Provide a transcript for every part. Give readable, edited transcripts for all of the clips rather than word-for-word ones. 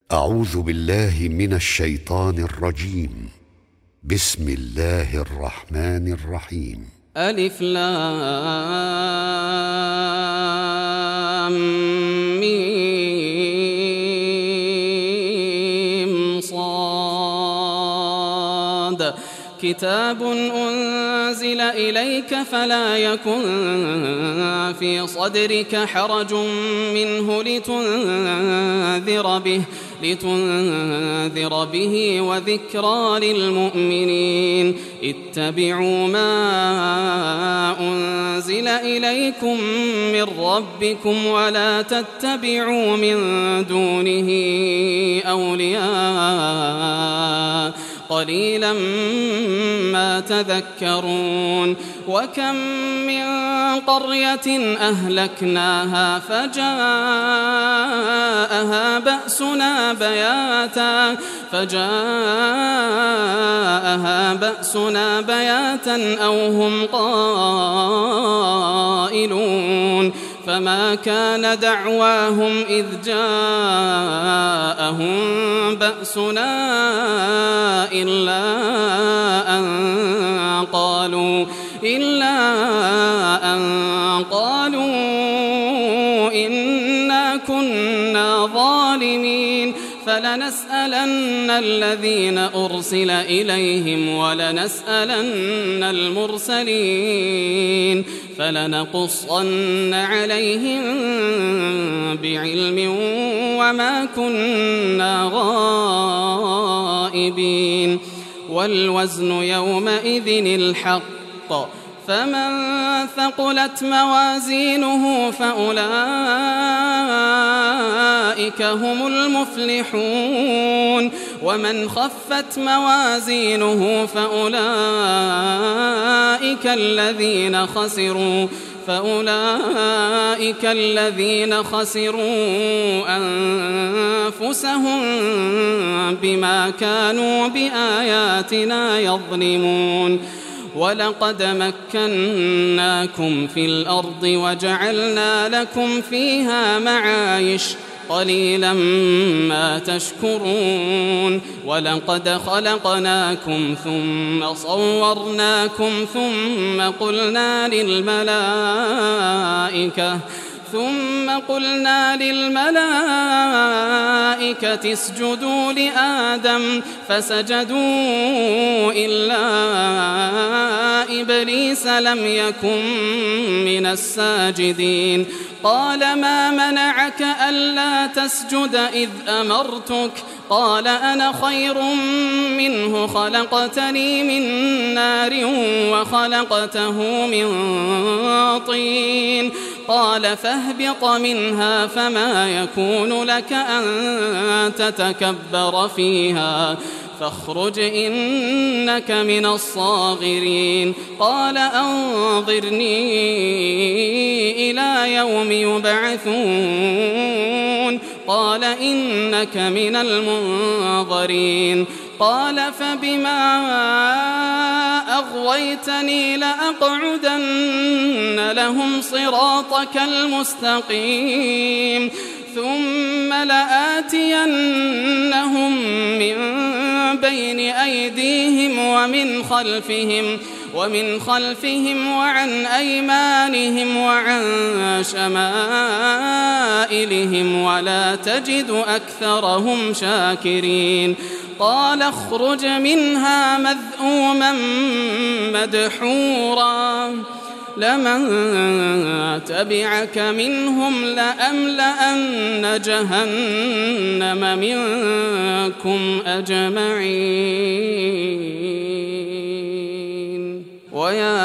أعوذ بالله من الشيطان الرجيم. بسم الله الرحمن الرحيم. ألف لام ميم صاد كتاب أنزل إليك فلا يكن في صدرك حرج منه لتنذر به وذكرى للمؤمنين. اتبعوا ما أنزل إليكم من ربكم ولا تتبعوا من دونه أولياء قليلا ما تذكرون. وكم من قرية أهلكناها فجاءها بأسنا بياتا أو هم قائلون. فما كان دعواهم إذ جاءهم بأسنا إلا أن قالوا إنا كنا ظالمين. فلنسألن الذين أرسل إليهم ولنسألن المرسلين فلنقصن عليهم بعلم وما كنا غائبين. والوزن يومئذ الحق فمن ثقلت موازينه فأولئك هم المفلحون. ومن خفت موازينه فأولئك الذين خسروا أنفسهم بما كانوا بآياتنا يظلمون. ولقد مكناكم في الأرض وجعلنا لكم فيها معايش قليلا ما تشكرون. ولقد خلقناكم ثم صورناكم ثم قلنا للملائكة اسجدوا لآدم فسجدوا إلا إبليس لم يكن من الساجدين. قال ما منعك ألا تسجد إذ أمرتك؟ قال أنا خير منه خلقتني من نار وخلقته من طين. قال فاهبط منها فما يكون لك أن تتكبر فيها فاخرج إنك من الصاغرين. قال أنظرني إلى يوم يبعثون. قال إنك من المنظرين. قال فبما أغويتني لأقعدن لهم صراطك المستقيم ثم لآتينهم من بين أيديهم ومن خلفهم وعن أيمانهم وعن شمائلهم ولا تجد أكثرهم شاكرين. قال اخرج منها مذءوما مدحورا لمن تبعك منهم لأملأن جهنم منكم أجمعين. ويا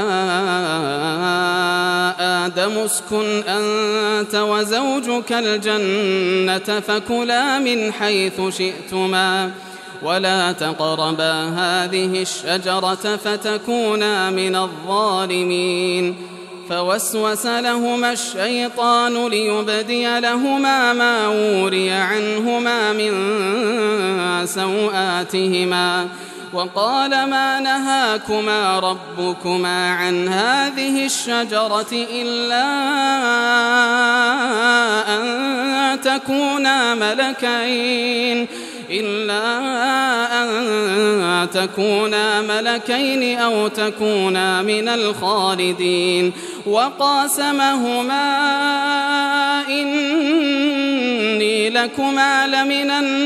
آدم اسكن أنت وزوجك الجنة فكلا من حيث شئتما ولا تقربا هذه الشجرة فتكونا من الظالمين. فوسوس لهما الشيطان ليبدي لهما ما وري عنهما من سوآتهما وقال ما نهاكما ربكما عن هذه الشجرة إلا أن تكونا ملكين أو تكونا من الخالدين وقاسمهما إني لكما لمن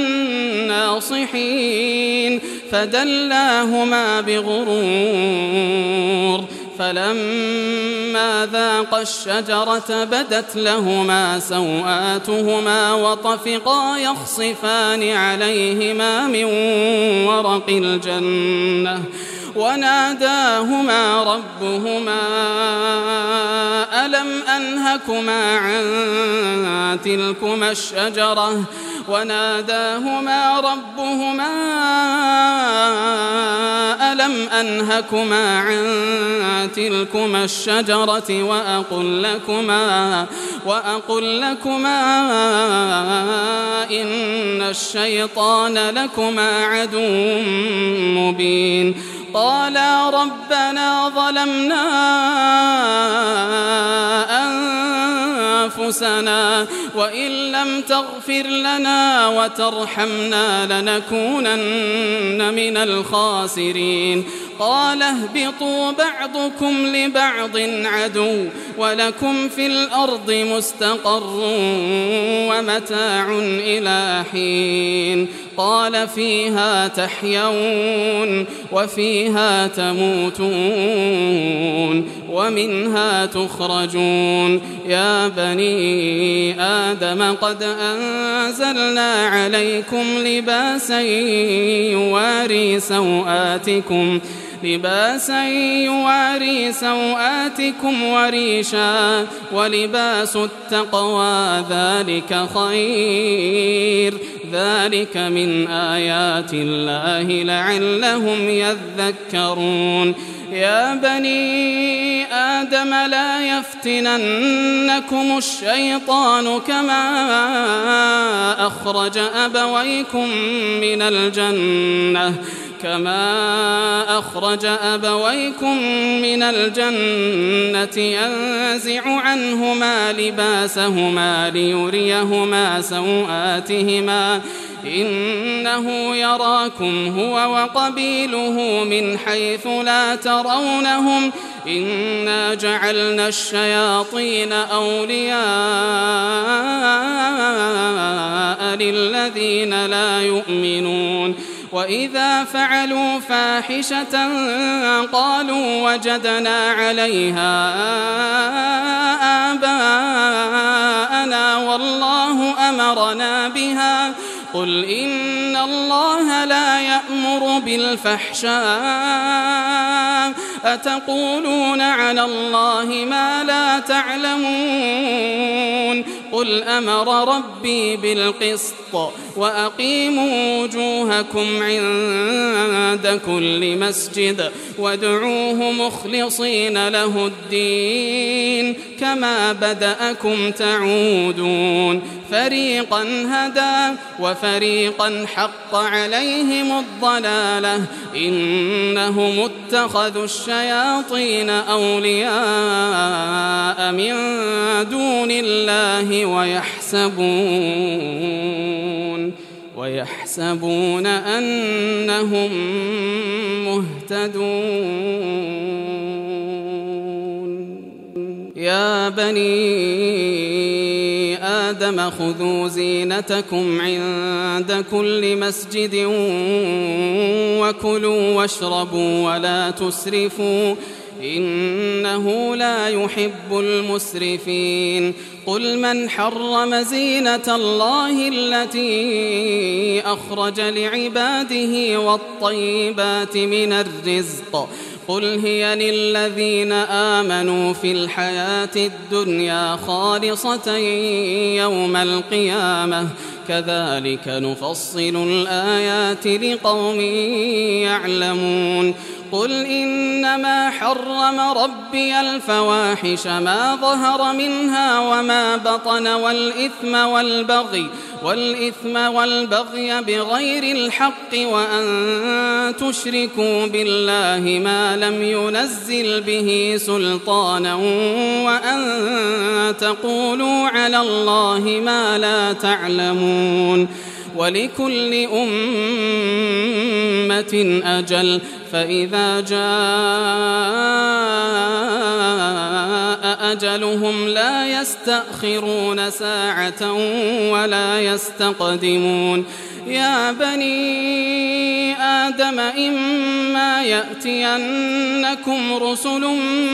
الناصحين فدلاهما بغرور فلما ذاقا الشجرة بدت لهما سوآتهما وطفقا يخصفان عليهما من ورق الجنة وناداهما ربهما ألم أنهكما عن تلكما الشجرة وأقل لكما إن الشيطان لكما عدو مبين قالا ربنا ظلمنا أنفسنا وإن لم تغفر لنا وترحمنا لنكونن من الخاسرين قال اهبطوا بعضكم لبعض عدو ولكم في الأرض مستقر ومتاع إلى حين قال فيها تحيون وفيها تموتون ومنها تخرجون يا بني آدم قد أنزلنا عليكم لباسا يواري سوآتكم وريشا ولباس التقوى ذلك خير ذلك من آيات الله لعلهم يذكرون يا بني آدم لا يفتننكم الشيطان كما أخرج أبويكم من الجنة ينزع عنهما لباسهما ليريهما سوآتهما إنه يراكم هو وقبيله من حيث لا ترونهم إنا جعلنا الشياطين أولياء للذين لا يؤمنون وإذا فعلوا فاحشة قالوا وجدنا عليها آباءنا والله أمرنا بها قل إن الله لا يأمر بالفحشاء أتقولون على الله ما لا تعلمون قل أمر ربي بالقسط وأقيموا وجوهكم عند كل مسجد وادعوه مخلصين له الدين كما بدأكم تعودون فريقا هدى وفريقا حق عليهم الضلالة إنهم اتخذوا الشياطين أولياء من دون الله ويحسبون أنهم مهتدون يا بني آدم خذوا زينتكم عند كل مسجد وكلوا واشربوا ولا تسرفوا إنه لا يحب المسرفين قل من حرم زينة الله التي أخرج لعباده والطيبات من الرزق قل هي للذين آمنوا في الحياة الدنيا خالصة يوم القيامة كذلك نفصل الآيات لقوم يعلمون قل إنما حرم ربي الفواحش ما ظهر منها وما بطن والإثم والبغي بغير الحق وأن تشركوا بالله ما لم ينزل به سلطانا وأن تقولوا على الله ما لا تعلمون ولكل أمة أجل فإذا جاء أجلهم لا يستأخرون ساعة ولا يستقدمون يا بني آدم إما يأتينكم رسل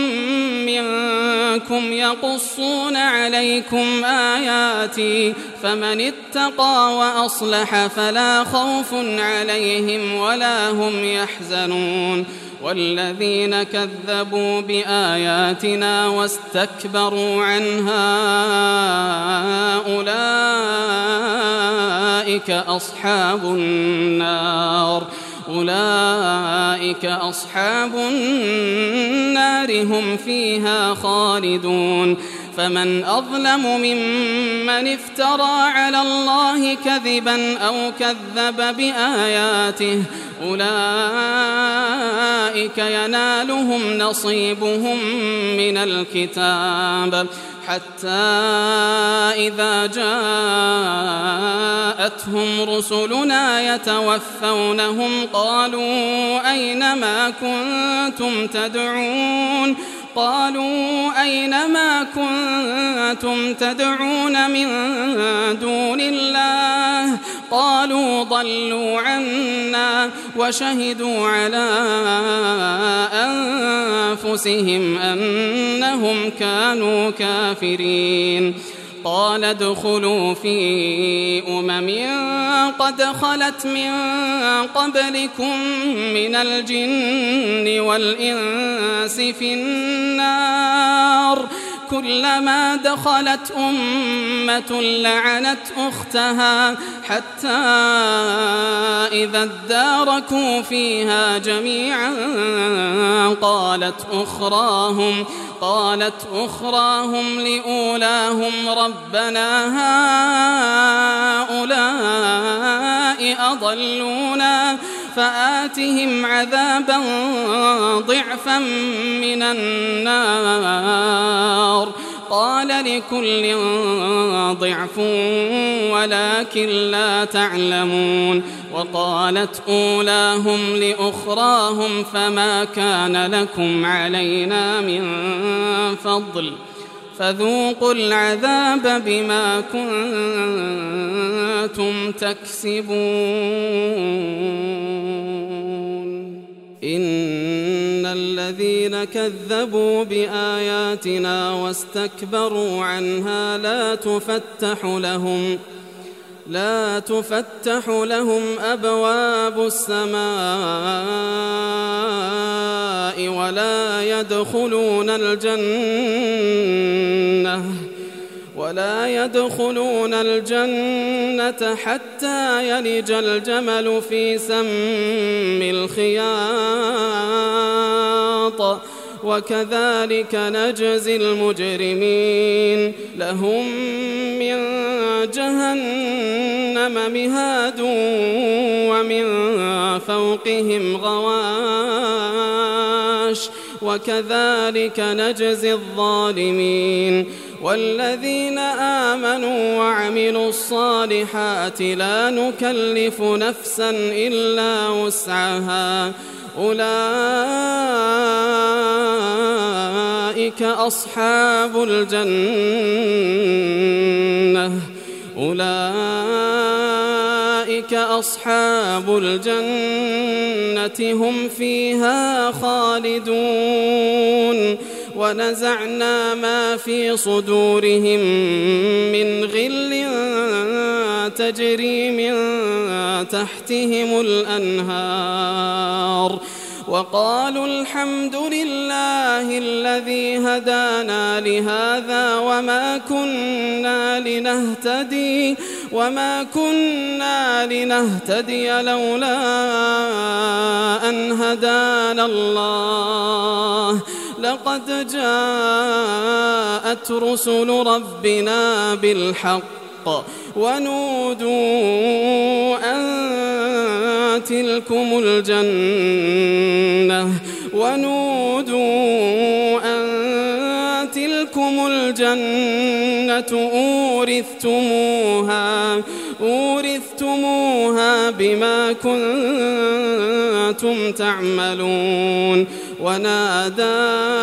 منكم يقصون عليكم آياتي فمن اتقى وأصلح فلا خوف عليهم ولا هم يحزنون والذين كذبوا بآياتنا واستكبروا عنها أولئك أصحاب النار هم فيها خالدون فمن أظلم ممن افترى على الله كذبا أو كذب بآياته أولئك ينالهم نصيبهم من الكتاب حتى إذا جاءتهم رسلنا يتوفونهم قالوا أين ما كنتم تدعون من دون الله قالوا ضلوا عنا وشهدوا على أنفسهم أنهم كانوا كافرين قال ادخلوا في قد خلت من قبلكم من الجن والإنس في النار كلما دخلت أمة لعنت أختها حتى إذا اداركوا فيها جميعا قالت أخراهم لأولاهم ربنا هؤلاء أضلونا فآتهم عذابا ضعفا من النار قال لكل ضعف ولكن لا تعلمون وقالت أولاهم لأخراهم فما كان لكم علينا من فضل فذوقوا العذاب بما كنتم تكسبون إن الذين كذبوا بآياتنا واستكبروا عنها لا تفتح لهم أبواب السماء ولا يدخلون الجنة حتى يلج الجمل في سم الخياط وكذلك نجزي المجرمين لهم من جهنم مهاد ومن فوقهم غواش وكذلك نجزي الظالمين والذين آمنوا وعملوا الصالحات لا نكلف نفسا إلا وسعها أولئك أصحاب الجنة هم فيها خالدون ونزعنا ما في صدورهم من غل تجري من تحتهم الأنهار وقالوا الحمد لله الذي هدانا لهذا وما كنا وما كنا لنهتدي لولا أن هدانا الله لقد جاءت رسل ربنا بالحق ونودوا أن تلكم الجنة أورثتموها بما كنتم تعملون ونادى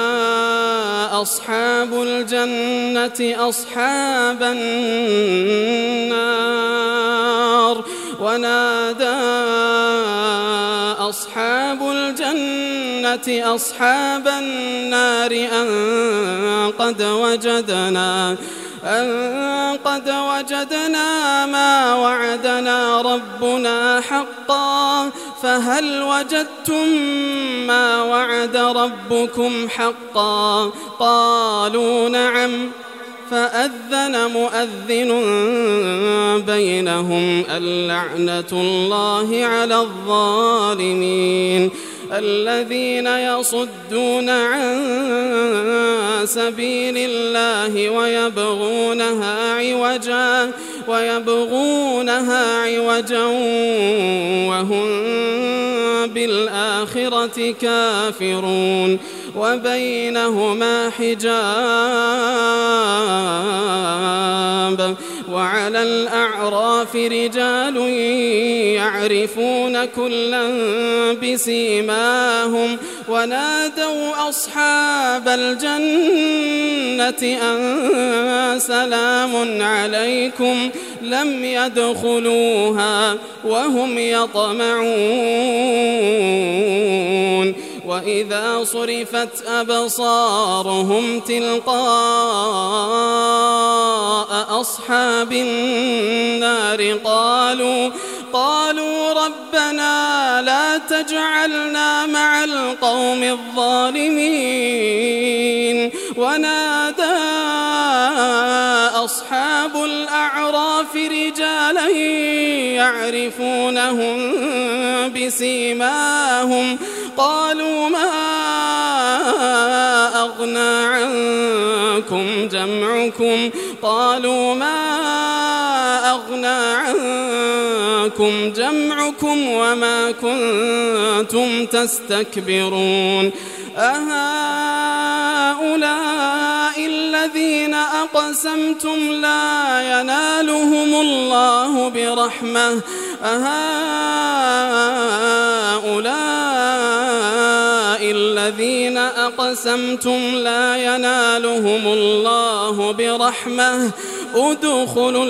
أصحاب الجنة أصحاب النار أن قد وجدنا ما وعدنا ربنا حقا فهل وجدتم ما وعد ربكم حقا قالوا نعم فأذن مؤذن بينهم اللعنة الله على الظالمين الذين يصدون عن سبيل الله ويبغونها عوجا وهم بالآخرة كافرون وبينهما حجاب وعلى الأعراف رجال يعرفون كلا بسيماهم ونادوا أصحاب الجنة أن سلام عليكم لم يدخلوها وهم يطمعون وإذا صرفت أبصارهم تلقاء أصحاب النار قالوا ربنا لا تجعلنا مع القوم الظالمين ونادى أصحاب الأعراف رجالا يعرفونهم بسيماهم قالوا ما أغنى عنكم جمعكم وما كنتم تستكبرون أهؤلاء الذين أقسمتم لا ينالهم الله برحمة ادخلوا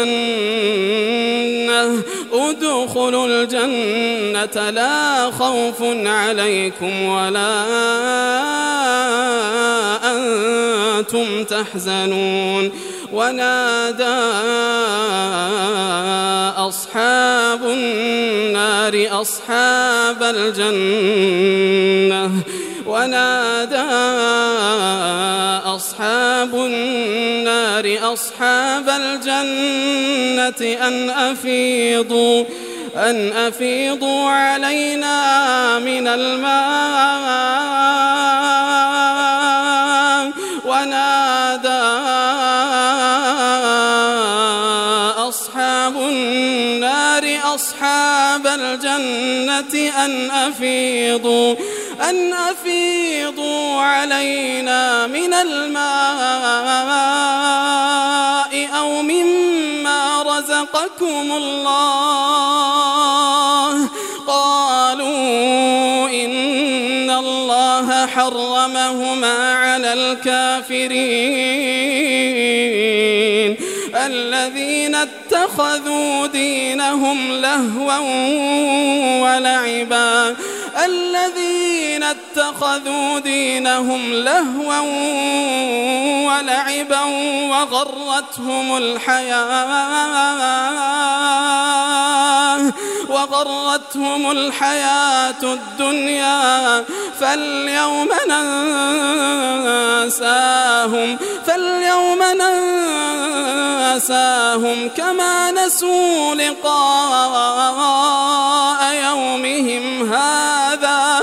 الجنة لا خوف عليكم ولا أنتم تحزنون ونادى أصحاب النار أصحاب الجنة أن أفيضوا علينا من الماء ونادى أصحاب النار أصحاب الجنة أن أفيضوا علينا من الماء أو مما رزقكم الله قالوا إن الله حرمهما على الكافرين الذين اتخذوا دينهم لهوا ولعبا وغرتهم الحياة الدنيا فاليوم ننساهم كما نسوا لقاء يومهم هذا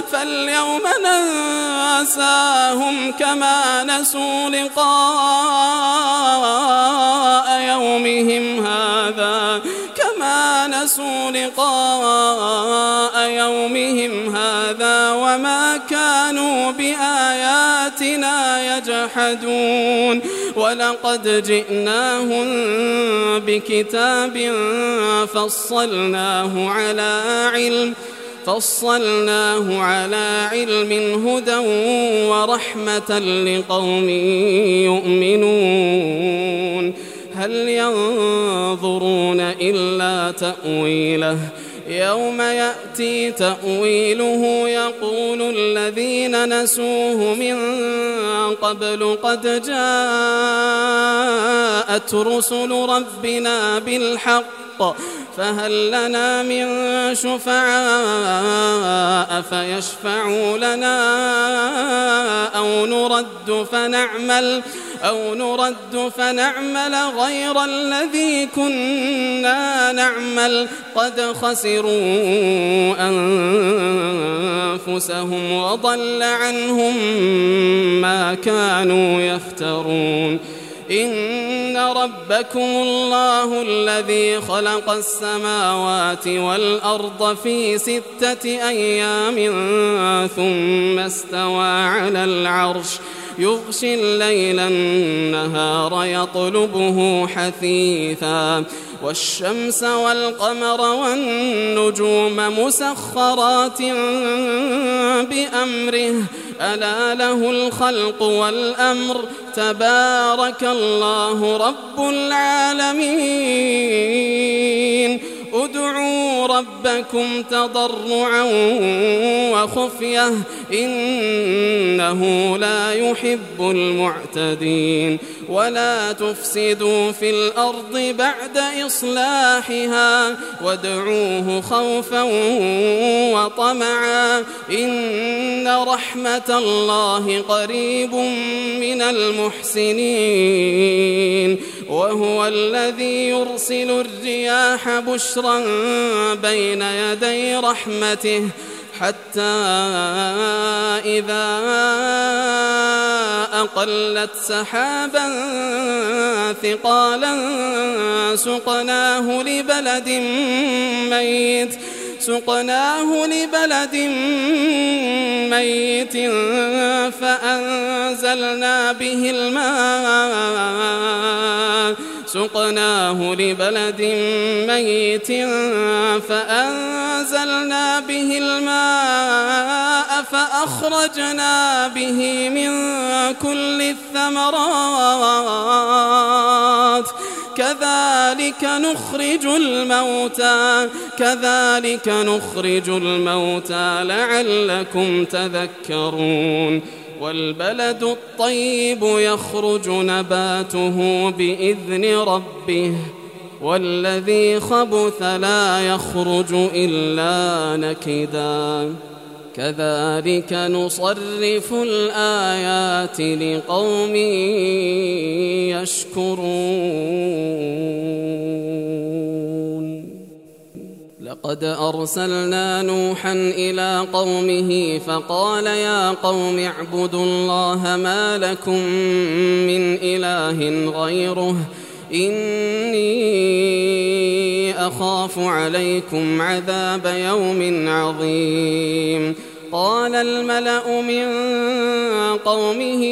وما كانوا بآياتنا يجحدون ولقد جئناهم بكتاب فصلناه على علم هدى ورحمة لقوم يؤمنون هل ينظرون إلا تأويله يوم يأتي تأويله يقول الذين نسوه من قبل قد جاءت رسل ربنا بالحق فهل لنا من شفعاء فيشفعوا لنا أو نرد فنعمل غير الذي كنا نعمل قد خسروا أنفسهم وضل عنهم ما كانوا يفترون إن ربكم الله الذي خلق السماوات والأرض في 6 أيام ثم استوى على العرش يغشي الليل النهار يطلبه حثيثا والشمس والقمر والنجوم مسخرات بأمره ألا له الخلق والأمر تبارك الله رب العالمين ادعوا ربكم تضرعا وخفية إنه لا يحب المعتدين ولا تفسدوا في الأرض بعد إصلاحها وادعوه خوفا وطمعا إن رحمة الله قريب من المحسنين وهو الذي يرسل الرياح بشرا بين يدي رحمته حتى إذا أقلت سحابا ثقالا سقناه لبلد ميت فأنزلنا به الماء فأخرجنا به من كل الثمرات كذلك نخرج الموتى لعلكم تذكرون والبلد الطيب يخرج نباته بإذن ربه والذي خبث لا يخرج إلا نكدا كذلك نصرف الآيات لقوم يشكرون لقد أرسلنا نوحا إلى قومه فقال يا قوم اعبدوا الله ما لكم من إله غيره إني أخاف عليكم عذاب يوم عظيم قال الملأ من قومه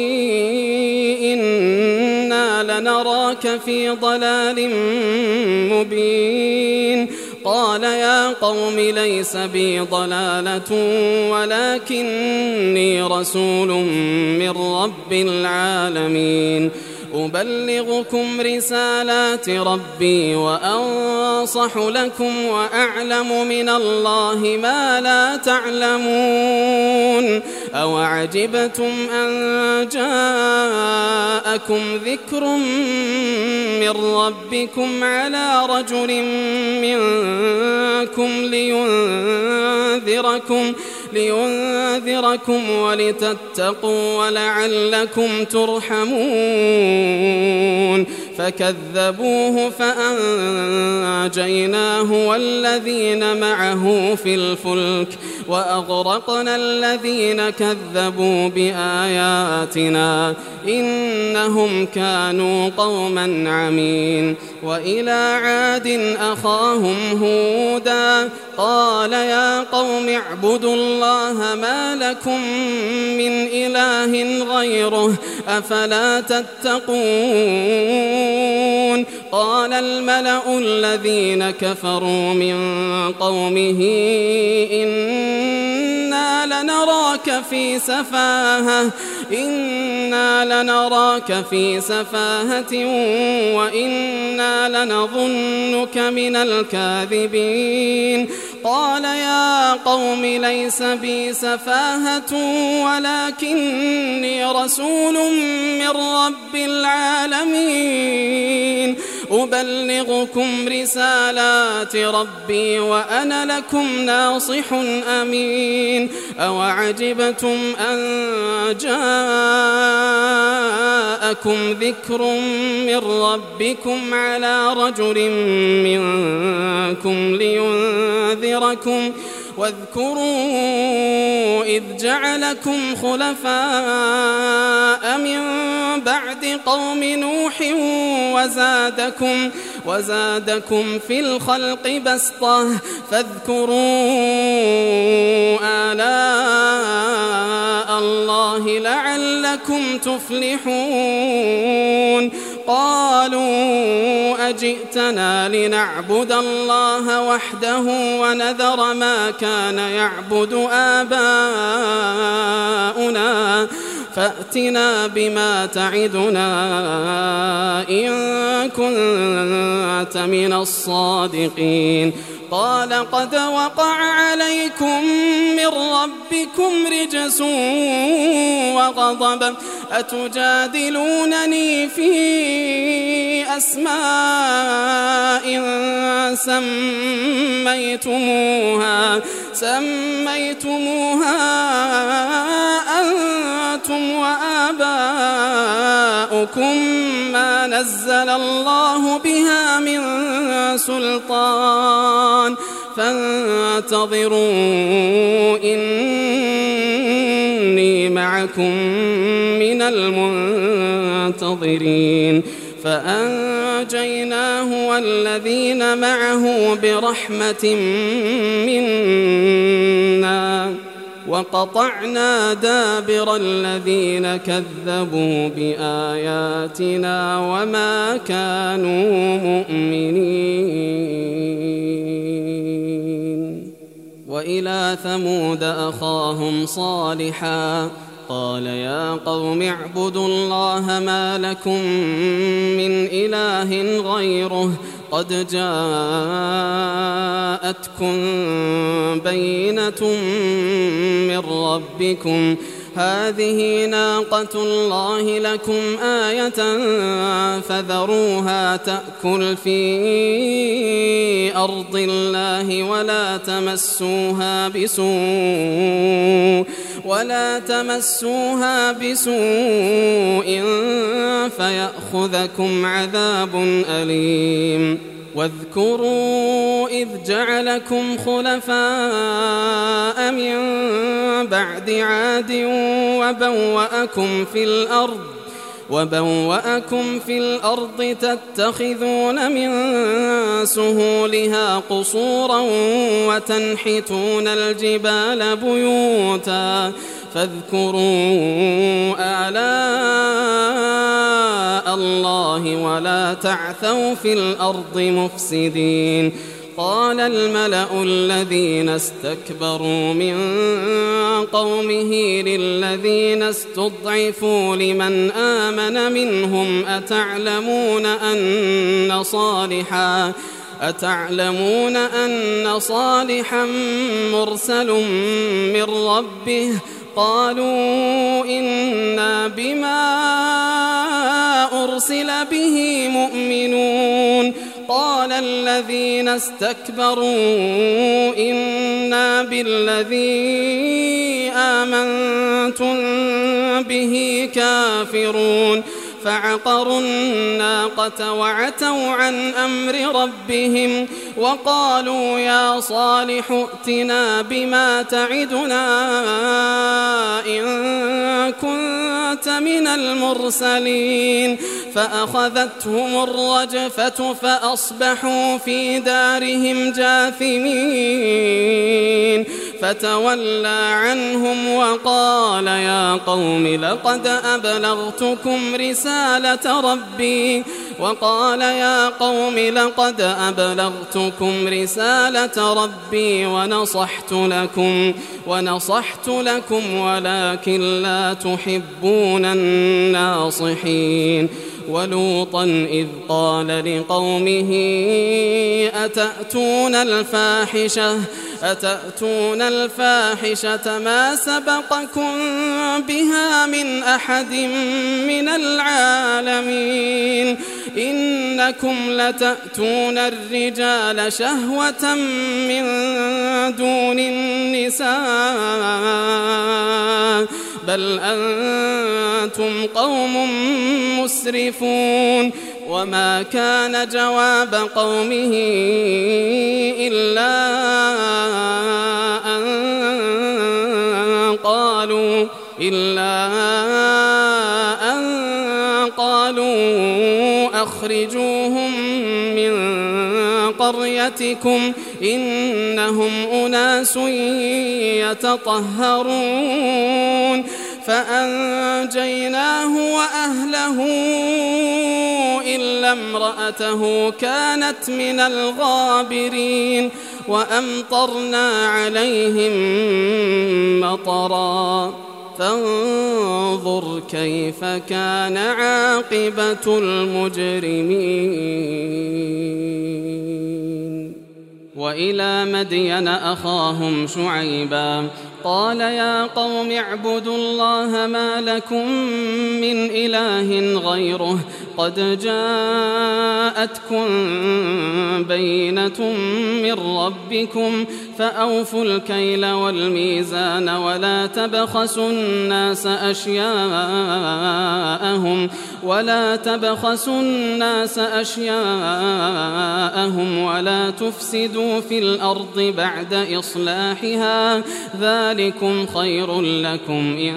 إنا لنراك في ضلال مبين قال يا قوم ليس بي ضلالة ولكني رسول من رب العالمين أبلغكم رسالات ربي وأنصح لكم وأعلم من الله ما لا تعلمون أوعجبتم أن جاءكم ذكر من ربكم على رجل منكم لينذركم ولتتقوا ولعلكم ترحمون فكذبوه فأنجيناه والذين معه في الفلك وأغرقنا الذين كذبوا بآياتنا إنهم كانوا قوما عمين وإلى عاد أخاهم هودا قال يا قوم اعبدوا الله ما لكم من إله غيره أفلا تتقون قال الملأ الذين كفروا من قومه إنا لنراك في سفاهة وإنا لنظنك من الكاذبين قال يا قوم ليس بي سفاهة ولكني رسول من رب العالمين أبلغكم رسالات ربي وأنا لكم ناصح أمين أوعجبتم أن جاءكم ذكر من ربكم على رجل منكم لينذركم واذكروا إذ جعلكم خلفاء من بعد قوم نوح وزادكم في الخلق بسطة فاذكروا آلاء الله لعلكم تفلحون قالوا أجئتنا لنعبد الله وحده ونذر ما كان يعبد آباؤنا فأتنا بما تعدنا إن كنت من الصادقين قال قد وقع عليكم من ربكم رجس وغضب أتجادلونني في أسماء سميتموها أنتم وآباؤكم ما نزل الله بها من سلطان فانتظروا إني معكم من المنتظرين فأنجيناه والذين معه برحمة منا وقطعنا دابر الذين كذبوا بآياتنا وما كانوا مؤمنين وإلى ثمود أخاهم صالحا قال يا قوم اعبدوا الله ما لكم من إله غيره قد جاءتكم بينة من ربكم هذه ناقة الله لكم آية فذروها تأكل في أرض الله ولا تمسوها بسوء فيأخذكم عذاب أليم واذكروا إذ جعلكم خلفاء من بعد عاد وبوأكم في الأرض تتخذون من سهولها قصورا وتنحتون الجبال بيوتا فاذكروا آلاء الله ولا تعثوا في الأرض مفسدين قال الملأ الذين استكبروا من قومه للذين استضعفوا لمن آمن منهم أتعلمون أن صالحا مرسل من ربه قالوا إنا بما أرسل به مؤمنون قال الذين استكبروا إنا بالذي آمنتم به كافرون فعقروا الناقة وعتوا عن أمر ربهم وقالوا يا صالح ائتنا بما تعدنا إن كنت من المرسلين فأخذتهم الرجفة فأصبحوا في دارهم جاثمين فتولى عنهم وقال يا قوم لقد أبلغتكم رسالة ربي ونصحت لكم ولكن لا تحبون الناصحين ولوطا إذ قال لقومه أتأتون الفاحشة ما سبقكم بها من أحد من العالمين إنكم لتأتون الرجال شهوة من دون النساء بل أنتم قوم مسرفون وما كان جواب قومه إلا أن قالوا أخرجوهم من قريتكم إنهم أناس يتطهرون فأنجيناه وأهله إلا امرأته كانت من الغابرين وأمطرنا عليهم مطرا فانظر كيف كان عاقبة المجرمين وإلى مدين أخاهم شعيبا قال يا قوم اعبدوا الله ما لكم من إله غيره قد جاءتكم بينة من ربكم فأوفوا الكيل والميزان ولا تبخسوا الناس أشياءهم ولا تفسدوا في الأرض بعد إصلاحها ذلكم خير لكم إن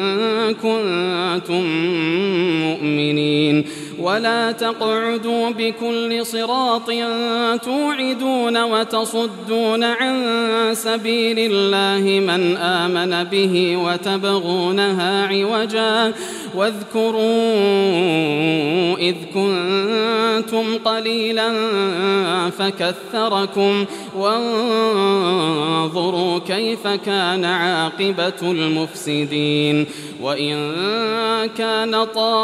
كنتم مؤمنين ولا تقعدوا بكل صراط توعدون وتصدون عن سبيل الله من آمن به وتبغونها عوجا واذكروا إذ كنتم قليلا فكثركم وانظروا كيف كان عاقبة المفسدين وإن كان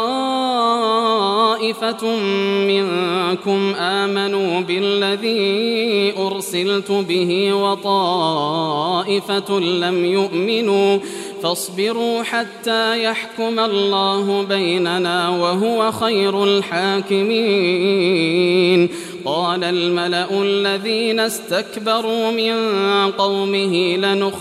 طائفة منكم آمنوا بالذي أرسلت به وطائفة لم يؤمنوا فاصبروا حتى يحكم الله بيننا وهو خير الحاكمين قال الملأ الذين استكبروا من قومه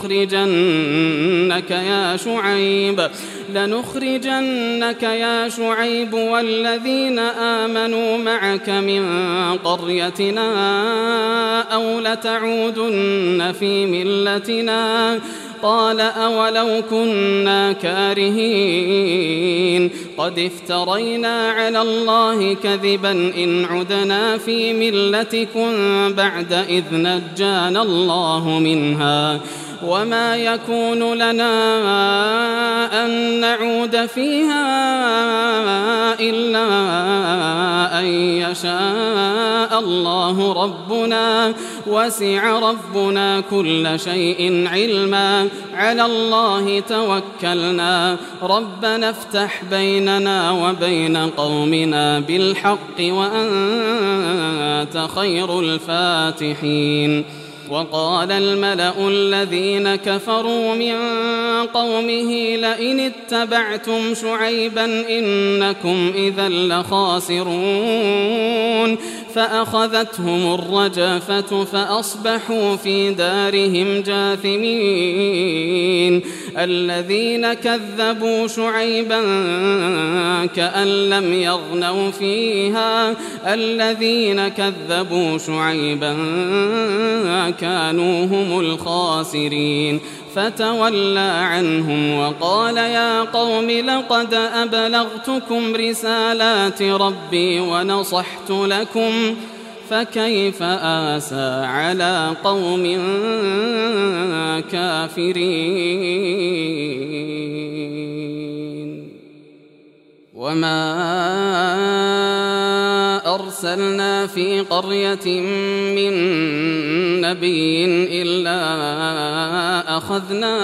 لنخرجنك يا شعيب والذين آمنوا معك من قريتنا أو لتعودن في ملتنا قال أولو كنا كارهين قد افترينا على الله كذبا إن عدنا في ملتكم بعد إذ نجانا الله منها وما يكون لنا أن نعود فيها إلا أن يشاء الله ربنا وسع ربنا كل شيء علما على الله توكلنا ربنا افتح بيننا وبين قومنا بالحق وأنت خير الفاتحين وقال الملأ الذين كفروا من قومه لئن اتبعتم شعيبا إنكم إذا لخاسرون فأخذتهم الرجفة فأصبحوا في دارهم جاثمين الذين كذبوا شعيبا كأن لم يغنوا فيها الذين كذبوا شعيبا كانوا هم الخاسرين فتولى عنهم وقال يا قوم لقد أبلغتكم رسالات ربي ونصحت لكم فكيف آسى على قوم كافرين وما أرسلنا في قرية من نبي إلا أخذنا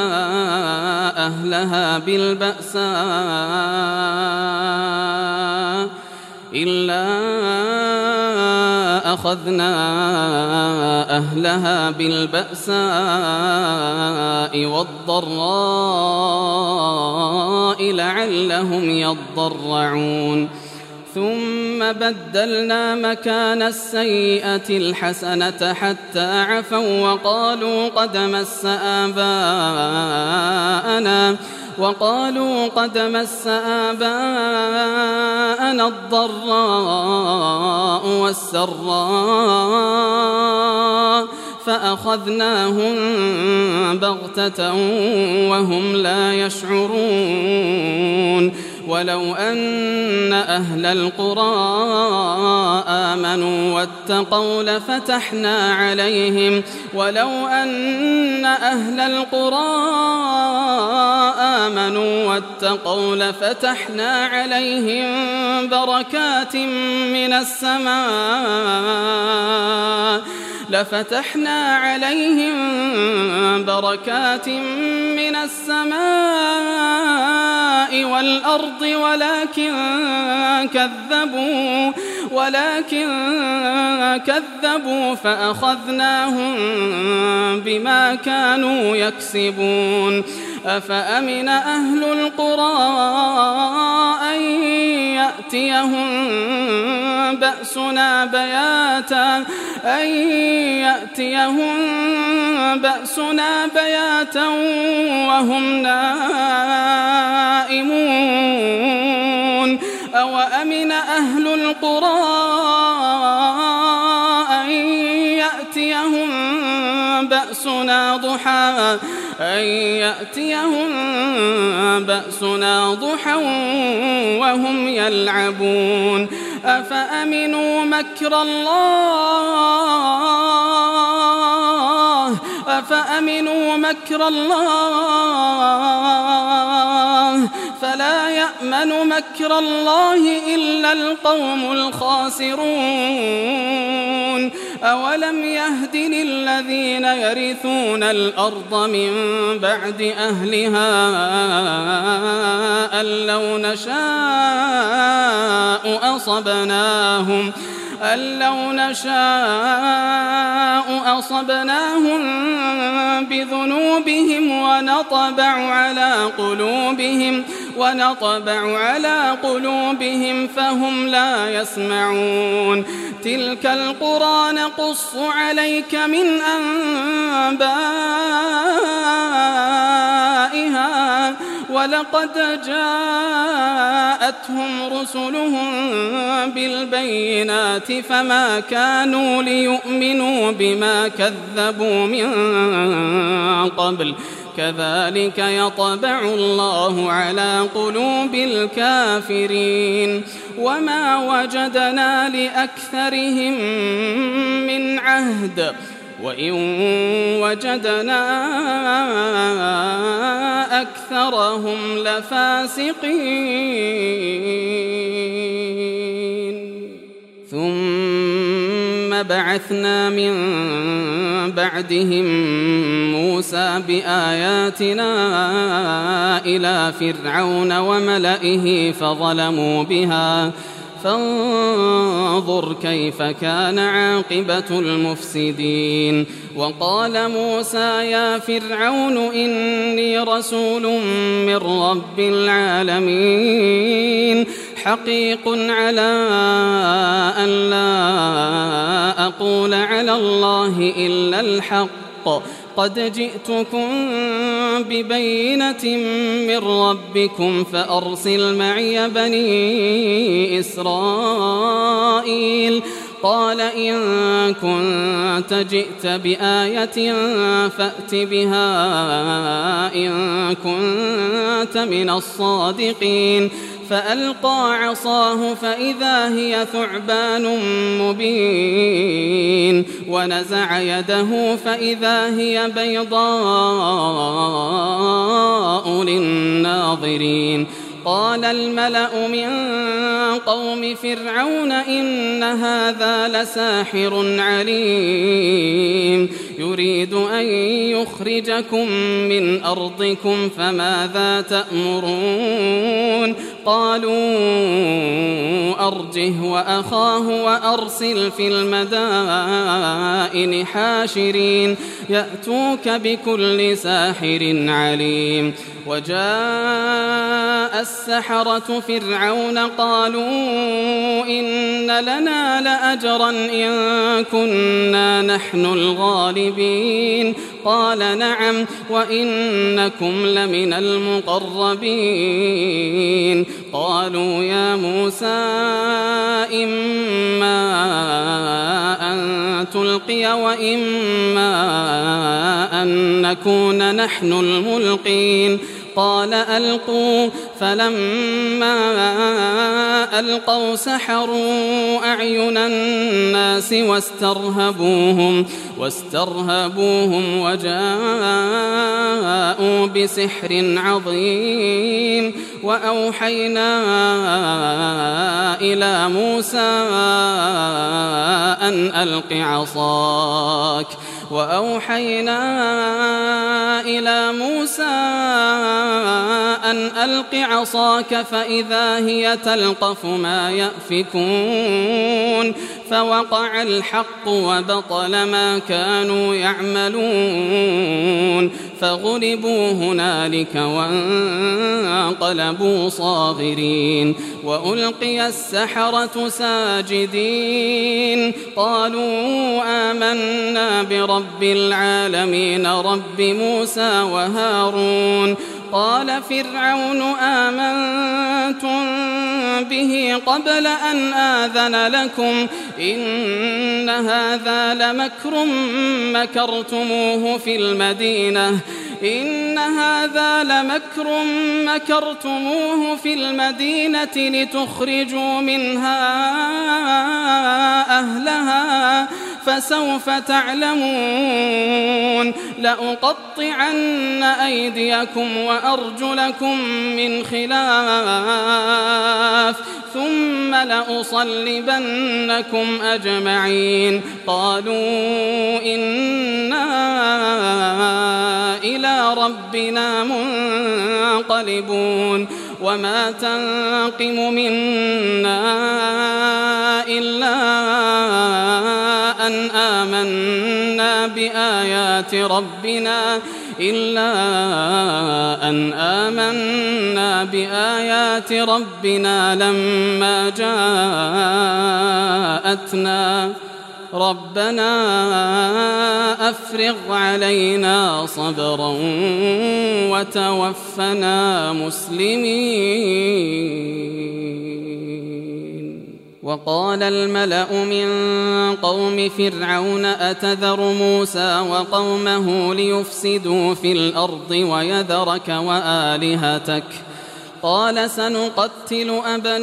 أهلها بالبأساء والضراء لعلهم يضرعون ثم بدلنا مكان السيئة الحسنة حتى عفوا وقالوا قد مس آباءنا الضراء والسراء فأخذناهم بغتة وهم لا يشعرون ولو أن أهل القرى آمنوا واتقوا لفتحنا عليهم بركات من السماء والأرض ولكن كذبوا فأخذناهم بما كانوا يكسبون أفأمن أهل القرى أن يأتيهم بأسنا بياتا وهم نائمون أوأمن أهل القرى أن يأتيهم بأسنا ضحى وهم يلعبون أفأمنوا مكر الله فلا يأمن مكر الله إلا القوم الخاسرون أولم يهد للذين يرثون الأرض من بعد أهلها أن لو نشاء أصبناهم بذنوبهم ونطبع على قلوبهم فهم لا يسمعون تلك القرى نقص عليك من أنبائها ولقد جاءتهم رسلهم بالبينات فما كانوا ليؤمنوا بما كذبوا من قبل كذلك يطبع الله على قلوب الكافرين وما وجدنا لأكثرهم من عهد وإن وجدنا أكثرهم لفاسقين ثم بعثنا من بعدهم موسى بآياتنا إلى فرعون وملئه فانظر كيف كان عاقبة المفسدين. وقال موسى يا فرعون إني رسول من رب العالمين حقيق على أن لا أقول على الله إلا الحق قد جئتكم ببينة من ربكم فأرسل معي بني إسرائيل. قال إن كنت جئت بآية فأت بها إن كنت من الصادقين. فألقى عصاه فإذا هي ثعبان مبين ونزع يده فإذا هي بيضاء للناظرين. قال الملأ من قوم فرعون إن هذا لساحر عليم يريد أن يخرجكم من أرضكم فماذا تأمرون. قالوا أرجه وأخاه وأرسل في المدائن حاشرين يأتوك بكل ساحر عليم. وجاء السحرة فرعون قالوا إن لنا لأجرا إن كنا نحن الغالبين. قال نعم وإنكم لمن المقربين. قالوا يا موسى إما أن تلقي وإما أن نكون نحن الملقين. قال ألقوا. فلما ألقوا سحروا أعين الناس واسترهبوهم وجاءوا بسحر عظيم. وأوحينا إلى موسى أن ألق عصاك فإذا هي تلقف ما يأفكون. فوقع الحق وبطل ما كانوا يعملون فغلبوا هنالك وانقلبوا صاغرين. وألقي السحرة ساجدين قالوا آمنا برب العالمين رب موسى وهارون. قال فرعون آمنتم به قبل أن آذن لكم إن هذا لمكر مكرتموه في المدينة لتخرجوا منها أهلها فسوف تعلمون. لأقطعن أيديكم وأرجلكم من خلاف ثم لأصلبنكم أجمعين. قالوا إنا إلى ربنا منقلبون. وما تنقم منا إلا أن آمنا بآيات ربنا لما جاءتنا ربنا أفرغ علينا صبرا وتوفنا مسلمين. وقال الملأ من قوم فرعون أتذر موسى وقومه ليفسدوا في الأرض ويذرك وآلهتك قال سنقتل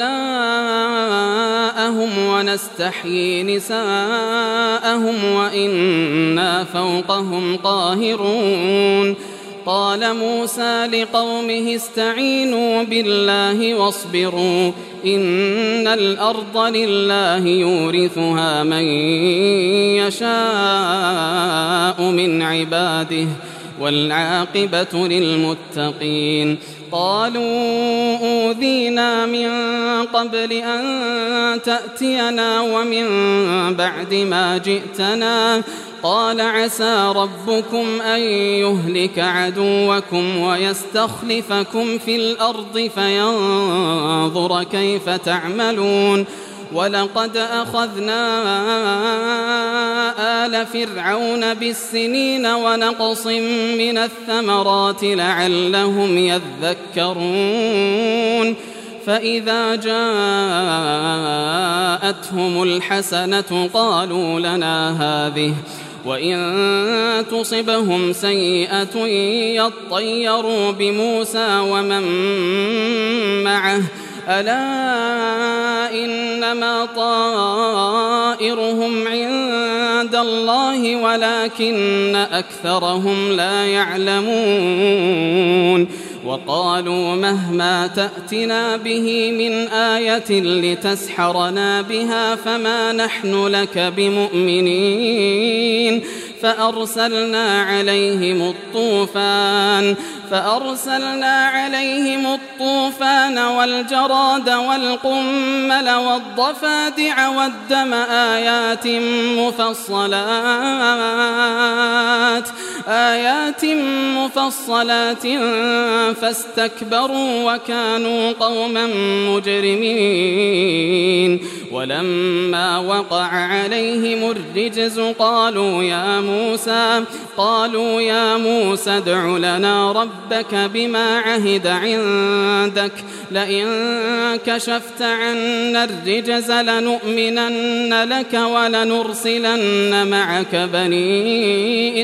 أبناءهم ونستحيي نساءهم وإنا فوقهم قاهرون. قال موسى لقومه استعينوا بالله واصبروا إن الأرض لله يورثها من يشاء من عباده والعاقبة للمتقين. قالوا أوذينا من قبل أن تأتينا ومن بعد ما جئتنا قال عسى ربكم أن يهلك عدوكم ويستخلفكم في الأرض فينظر كيف تعملون. ولقد أخذنا آل فرعون بالسنين ونقص من الثمرات لعلهم يذكرون. فإذا جاءتهم الحسنة قالوا لنا هذه وإن تصبهم سيئة يطيروا بموسى ومن معه ألا إنما طائرهم عند الله ولكن أكثرهم لا يعلمون. وقالوا مهما تأتنا به من آية لتسحرنا بها فما نحن لك بمؤمنين. فأرسلنا عليهم الطوفان والجراد والقمل والضفادع والدم آيات مفصلات فاستكبروا وكانوا قوما مجرمين. ولما وقع عليهم الرجز قالوا يا موسى ادع لنا ربك بما عهد عندك لئن كشفت عنا الرجز لنؤمنن لك ولنرسلن معك بني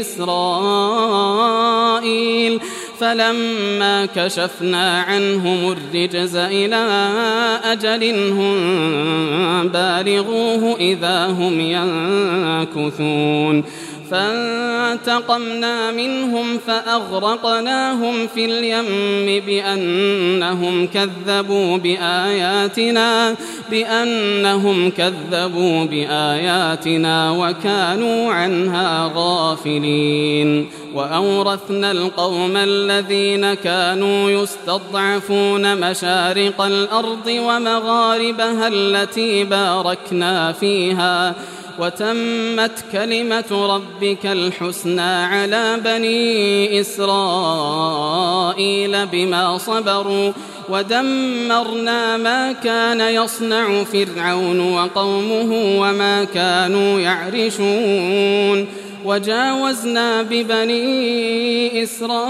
إسرائيل. فلما كشفنا عنهم الرجز إلى أجل هم بالغوه إذا هم ينكثون. فانتقمنا منهم فأغرقناهم في اليم بأنهم كذبوا بآياتنا وكانوا عنها غافلين. وأورثنا القوم الذين كانوا يستضعفون مشارق الأرض ومغاربها التي باركنا فيها وتمت كلمة ربك الحسنى على بني إسرائيل بما صبروا ودمرنا ما كان يصنع فرعون وقومه وما كانوا يعرشون. وجاوزنا ببني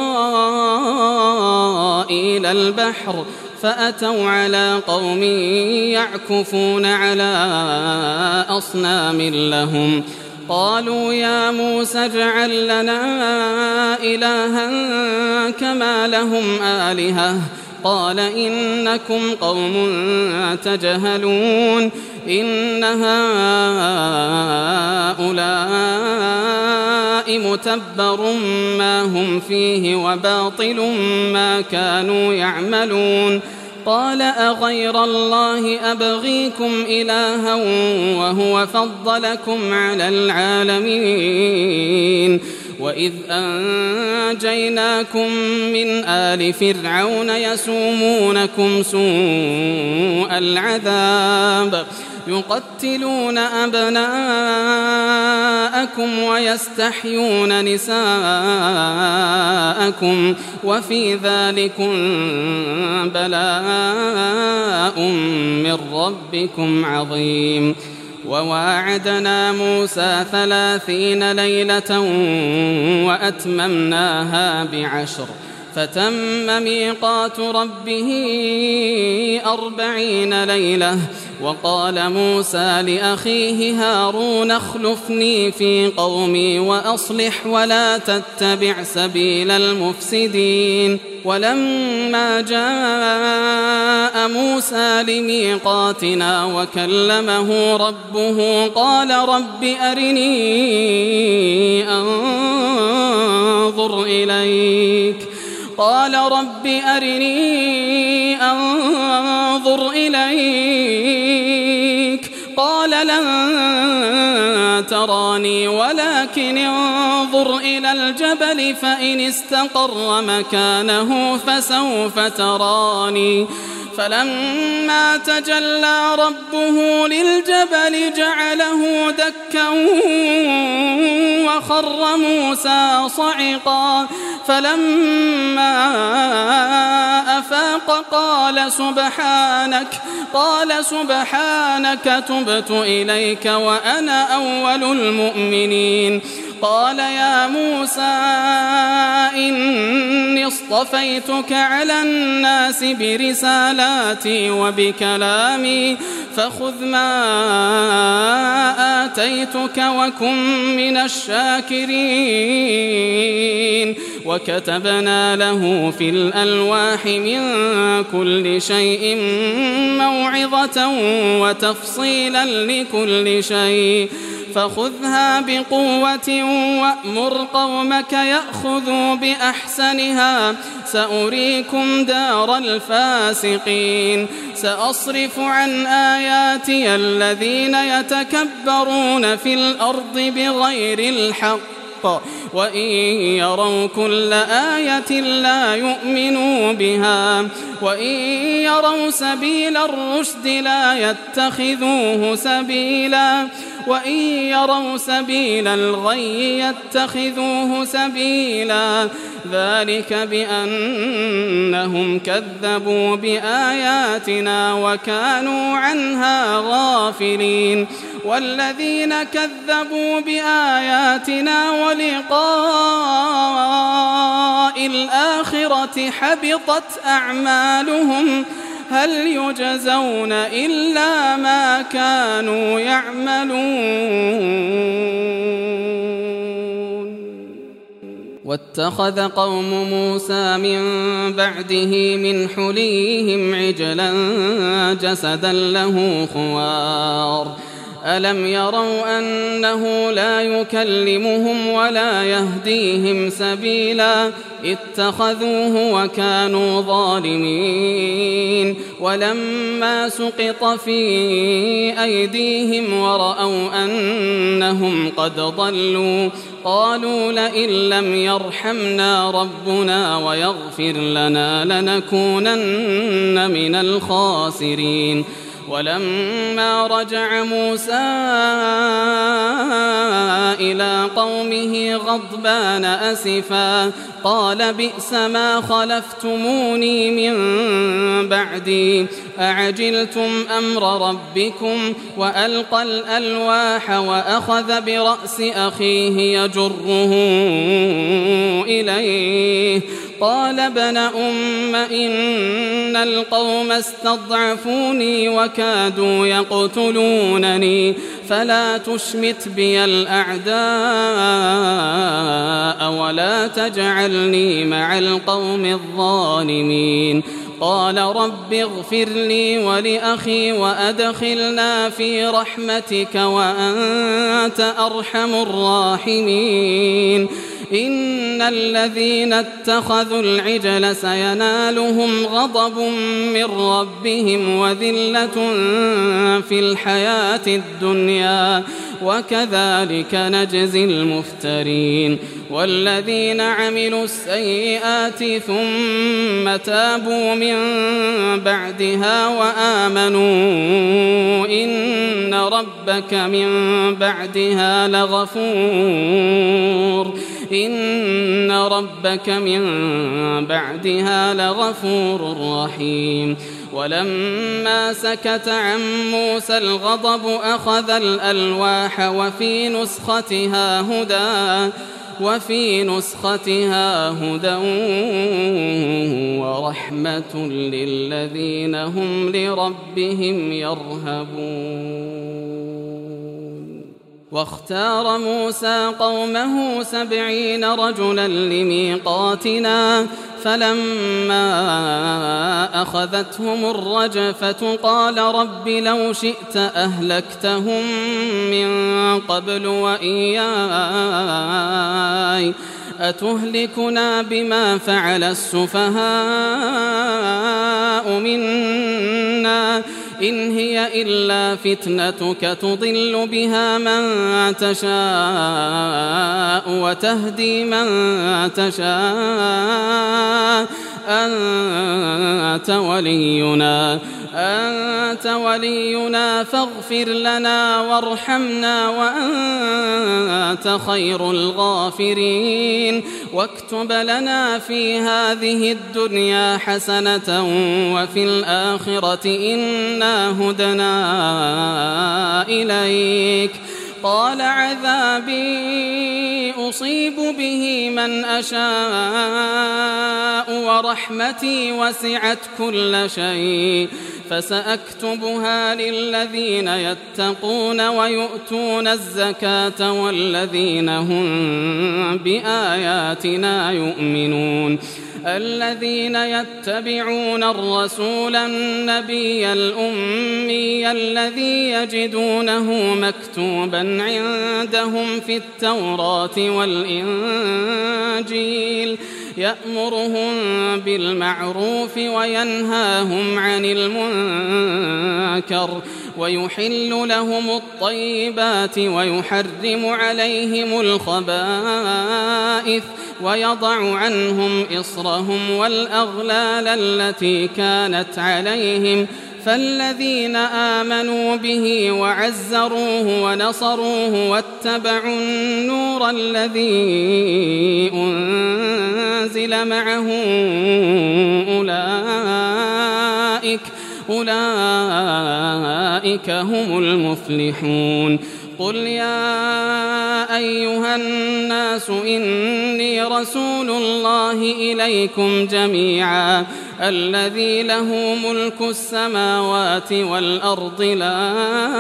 إسرائيل البحر فأتوا على قوم يعكفون على أصنام لهم قالوا يا موسى اجعل لنا إلها كما لهم آلهة قال إنكم قوم تجهلون. إن هؤلاء متبر ما هم فيه وباطل ما كانوا يعملون. قال أغير الله أبغيكم إلها وهو فضلكم على العالمين. وإذ أنجيناكم من آل فرعون يسومونكم سوء العذاب يقتلون أبناءكم ويستحيون نساءكم وفي ذلكم بلاء من ربكم عظيم. وواعدنا موسى 30 ليلة وأتممناها ب10 فتم ميقات ربه 40 ليلة. وقال موسى لأخيه هارون اخلفني في قومي وأصلح ولا تتبع سبيل المفسدين. ولما جاء موسى لميقاتنا وكلمه ربه قال رب أرني أنظر إليك قال لن تراني ولكن انظر إلى الجبل فإن استقر مكانه فسوف تراني فلما تجلى ربه للجبل جعله دكا وخر موسى صعقا فلما أفاق قال سبحانك تبت إليك وأنا أول المؤمنين قال يا موسى إني اصطفيتك على الناس برسالاتي وبكلامي فخذ ما آتيتك وكن من الشاكرين وكتبنا له في الألواح من كل شيء موعظة وتفصيلا لكل شيء فخذها بقوة وأمر قومك يأخذوا بأحسنها سأريكم دار الفاسقين سأصرف عن آياتي الذين يتكبرون في الأرض بغير الحق وإن يروا كل آية لا يؤمنوا بها وإن يروا سبيل الرشد لا يتخذوه سبيلا وإن يروا سبيل الغي يتخذوه سبيلا ذلك بأنهم كذبوا بآياتنا وكانوا عنها غافلين والذين كذبوا بآياتنا ولقاء الآخرة حبطت أعمالهم هل يجزون إلا ما كانوا يعملون واتخذ قوم موسى من بعده من حليهم عجلا جسدا له خوار ألم يروا أنه لا يكلمهم ولا يهديهم سبيلا اتخذوه وكانوا ظالمين ولما سقط في أيديهم ورأوا أنهم قد ضلوا قالوا لئن لم يرحمنا ربنا ويغفر لنا لنكونن من الخاسرين ولما رجع موسى إلى قومه غضبان أسفا قال بئس ما خلفتموني من بعدي أعجلتم أمر ربكم وألقى الألواح وأخذ برأس أخيه يجره إليه قال ابن أم إن القوم استضعفوني وكادوا يقتلونني فلا تشمت بي الأعداء ولا تجعلني مع القوم الظالمين قال رب اغفر لي ولأخي وأدخلنا في رحمتك وأنت أرحم الراحمين إن الذين اتخذوا العجل سينالهم غضب من ربهم وذلة في الحياة الدنيا وكذلك نجزي المفترين والذين عملوا السيئات ثم تابوا من بعدها وآمنوا إن ربك من بعدها لغفور رحيم ولما سكت عن موسى الغضب أخذ الألواح وفي نسختها هدى ورحمة للذين هم لربهم يرهبون واختار موسى قومه 70 رجلا لميقاتنا فلما أخذتهم الرجفة قال رب لو شئت أهلكتهم من قبل وإياي أتهلكنا بما فعل السفهاء منا إن هي إلا فتنتك تضل بها من تشاء وتهدي من تشاء أنت ولينا فاغفر لنا وارحمنا وأنت خير الغافرين واكتب لنا في هذه الدنيا حسنة وفي الآخرة إنا هدنا إليك قال عذابي أصيب به من أشاء ورحمتي وسعت كل شيء فسأكتبها للذين يتقون ويؤتون الزكاة والذين هم بآياتنا يؤمنون الذين يتبعون الرسول النبي الأمي الذي يجدونه مكتوبا عندهم في التوراة والإنجيل يأمرهم بالمعروف وينهاهم عن المنكر ويحل لهم الطيبات ويحرم عليهم الخبائث ويضع عنهم إصرهم والأغلال التي كانت عليهم فالذين آمنوا به وعزروه ونصروه واتبعوا النور الذي أنزل معه أولئك هم المفلحون قل يا أيها الناس إني رسول الله إليكم جميعا الذي له ملك السماوات والأرض لا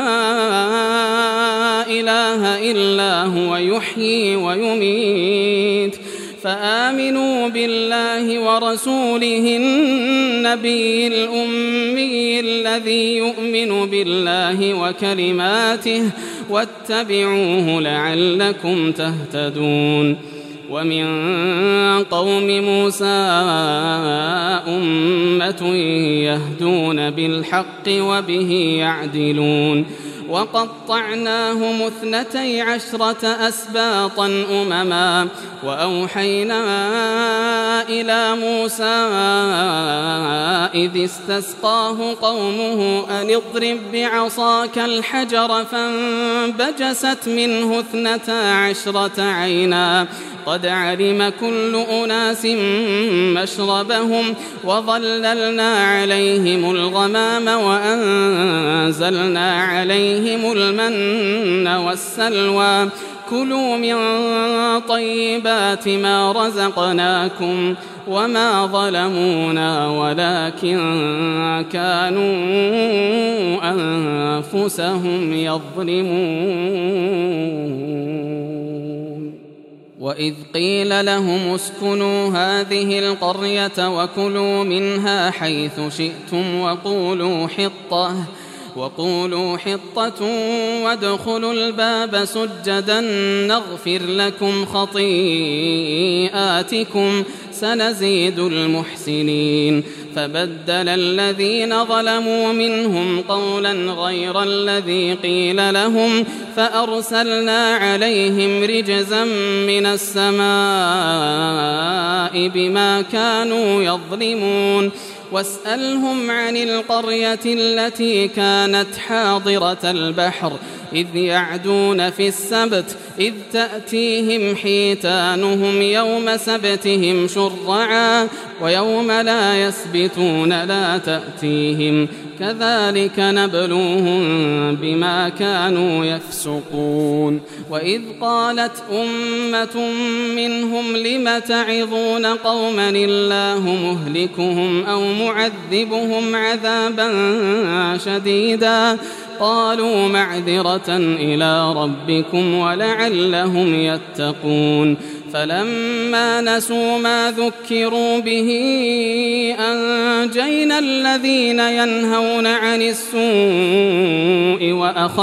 إله إلا هو يحيي ويميت فآمنوا بالله ورسوله النبي الأمي الذي يؤمن بالله وكلماته واتبعوه لعلكم تهتدون ومن قوم موسى أمة يهدون بالحق وبه يعدلون وقطعناهم 12 أسباطا أمما وأوحينا إلى موسى إذ استسقاه قومه أن اضرب بعصاك الحجر فانبجست منه 12 عينا قد علم كل أناس مشربهم وظللنا عليهم الغمام وأنزلنا عليهم المن والسلوى كلوا من طيبات ما رزقناكم وما ظلمونا ولكن كانوا أنفسهم يظلمون وإذ قيل لهم اسكنوا هذه القرية وكلوا منها حيث شئتم وقولوا حطة وادخلوا الباب سجدا نغفر لكم خطيئاتكم سنزيد المحسنين فبدل الذين ظلموا منهم قولا غير الذي قيل لهم فأرسلنا عليهم رجزا من السماء بما كانوا يظلمون واسألهم عن القرية التي كانت حاضرة البحر إذ يعدون في السبت إذ تأتيهم حيتانهم يوم سبتهم شرعا ويوم لا يسبتون لا تأتيهم كذلك نبلوهم بما كانوا يفسقون وإذ قالت أمة منهم لم تعظون قوما الله مهلكهم أو معذبهم عذابا شديدا قالوا معذرة إلى ربكم ولعلهم يتقون فلما نسوا ما ذكروا به أنجينا الذين ينهون عن السوء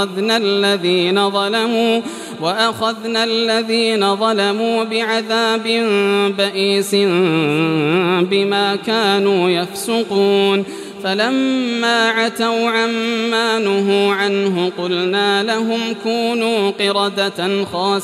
وأخذنا الذين ظلموا بعذاب بئيس بما كانوا يفسقون فلما عتوا عما نهوا عنه قلنا لهم كونوا قردة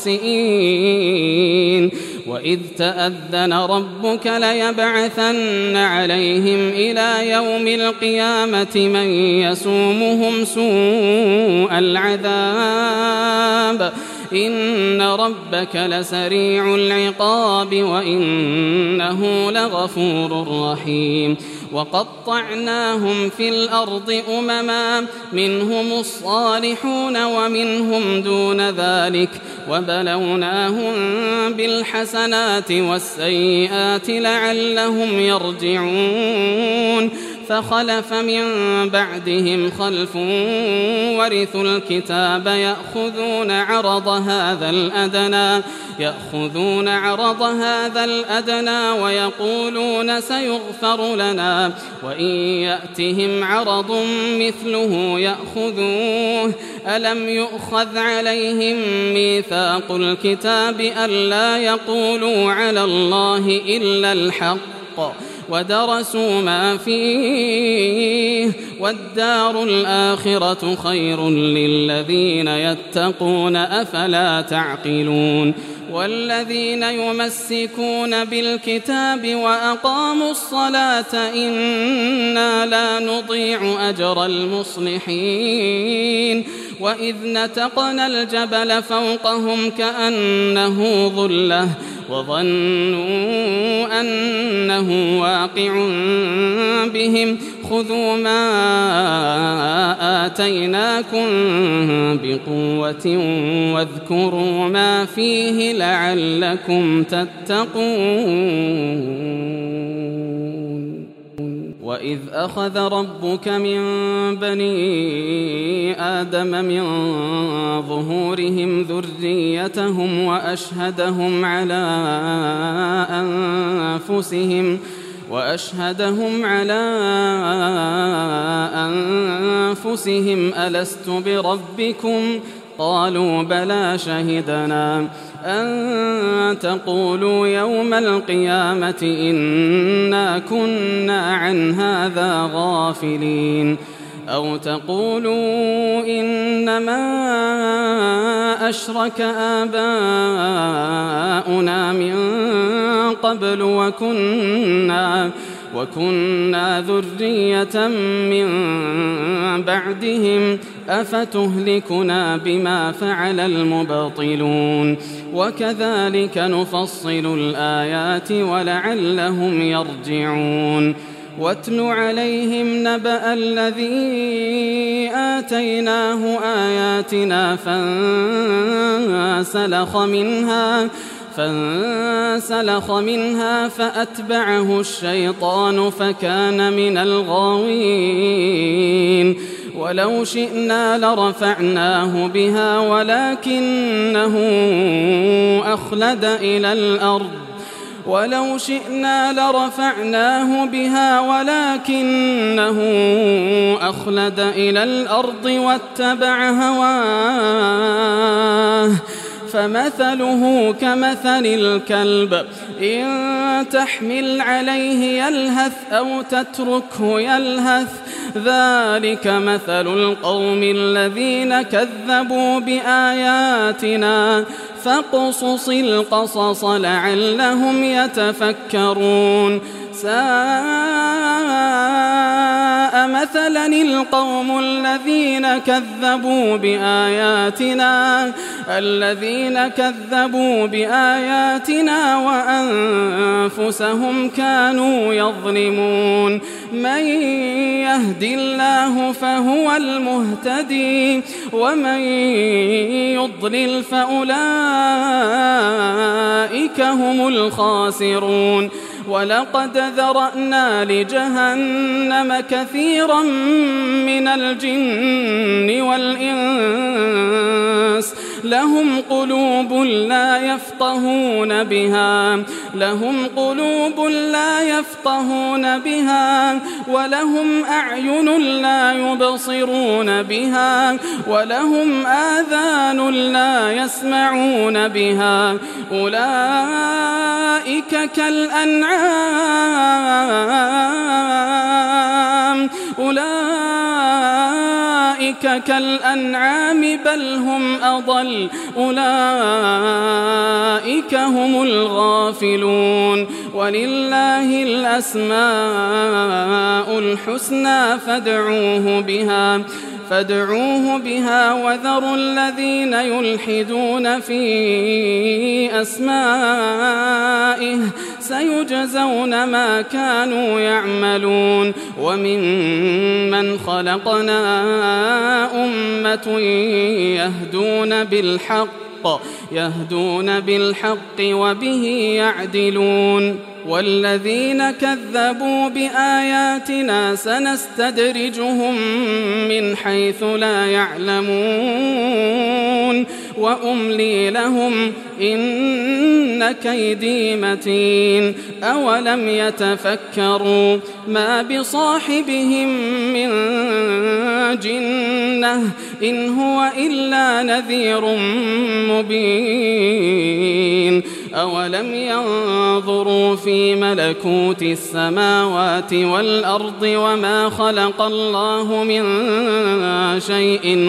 خاسئين وإذ تأذن ربك ليبعثن عليهم إلى يوم القيامة من يسومهم سوء العذاب إن ربك لسريع العقاب وإنه لغفور رحيم وقطعناهم في الأرض أمما منهم الصالحون ومنهم دون ذلك وبلوناهم بالحسنات والسيئات لعلهم يرجعون فخلف من بعدهم خلف ورثوا الكتاب يأخذون عرض هذا الأدنى ويقولون سيغفر لنا وإن يأتهم عرض مثله يأخذوه ألم يؤخذ عليهم ميثاق الكتاب ألا يقولوا على الله إلا الحق ودرسوا ما فيه والدار الآخرة خير للذين يتقون أفلا تعقلون والذين يمسكون بالكتاب وأقاموا الصلاة إنا لا نضيع أجر المصلحين وإذ نتقنا الجبل فوقهم كأنه ظلة وظنوا أنه واقع بهم خذوا ما آتيناكم بقوة واذكروا ما فيه لعلكم تتقون وإذ أخذ ربك من بني آدم من ظهورهم ذريتهم وأشهدهم على أنفسهم ألست بربكم قالوا بلى شهدنا أن تقولوا يوم القيامة إنا كنا عن هذا غافلين أو تقولوا إنما أشرك آباؤنا من قبل وكنا ذرية من بعدهم أفتهلكنا بما فعل المبطلون وكذلك نفصل الآيات ولعلهم يرجعون واتل عليهم نبأ الذي آتيناه آياتنا فانسلخ منها فأتبعه الشيطان فكان من الغاوين ولو شئنا لرفعناه بها ولكنه أخلد إلى الأرض واتبع هواه فمثله كمثل الكلب إن تحمل عليه يلهث أو تتركه يلهث ذلك مثل القوم الذين كذبوا بآياتنا فاقصص القصص لعلهم يتفكرون ساء مثلا القوم الذين كذبوا بآياتنا وأنفسهم كانوا يظلمون من يهد الله فهو المهتدي ومن يضلل فأولئك هم الخاسرون ولقد ذرأنا لجهنم كثيرا من الجن والإنس لهم قلوب لا يفقهون بها ولهم أعين لا يبصرون بها ولهم آذان لا يسمعون بها أولئك كالأنعام أولئك كالأنعام بل هم أضل أولئك هم الغافلون ولله الأسماء الحسنى فادعوه بها وذروا الذين يلحدون في أسمائه سيجزون ما كانوا يعملون وممن خلقنا أمة يهدون بالحق وبه يعدلون والذين كذبوا بآياتنا سنستدرجهم من حيث لا يعلمون وأملي لهم إن كيدي متين أولم يتفكروا ما بصاحبهم من جنة إن هو إلا نذير مبين أولم ينظروا في ملكوت السماوات والأرض وما خلق الله من شيء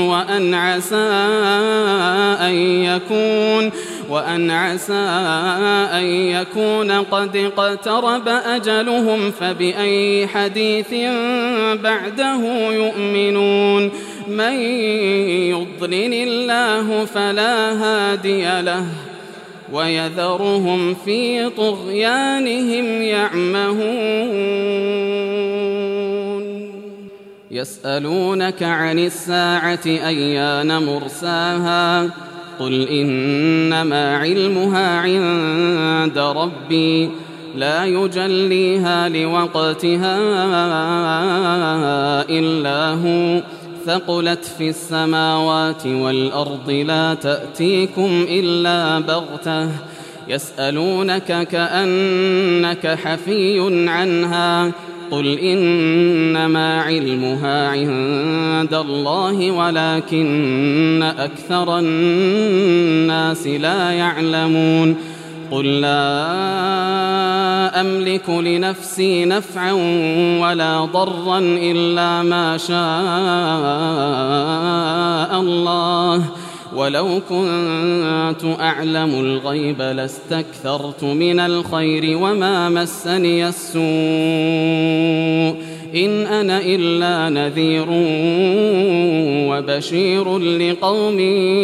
وأن عسى أن يكون قد اقترب أجلهم فبأي حديث بعده يؤمنون من يضلل الله فلا هادي له ويذرهم في طغيانهم يعمهون يسألونك عن الساعة أيان مرساها قل إنما علمها عند ربي لا يجليها لوقتها إلا هو ثقلت في السماوات والأرض لا تأتيكم إلا بغتة يسألونك كأنك حفي عنها قل إنما علمها عند الله ولكن أكثر الناس لا يعلمون قل لا أملك لنفسي نفعا ولا ضرا إلا ما شاء الله ولو كنت أعلم الغيب لاستكثرت من الخير وما مسني السوء إن أنا إلا نذير وبشير لقوم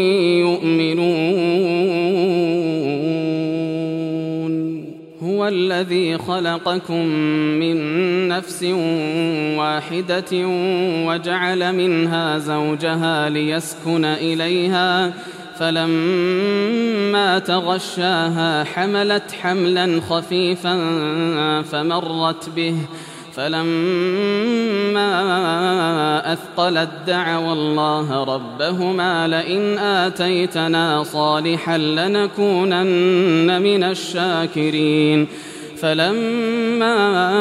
يؤمنون هو الذي خلقكم من نفس واحدة وجعل منها زوجها ليسكن إليها فلما تغشاها حملت حملا خفيفا فمرت به فلما أثقلت دعوا الله ربهما لئن آتيتنا صالحا لنكونن من الشاكرين فلما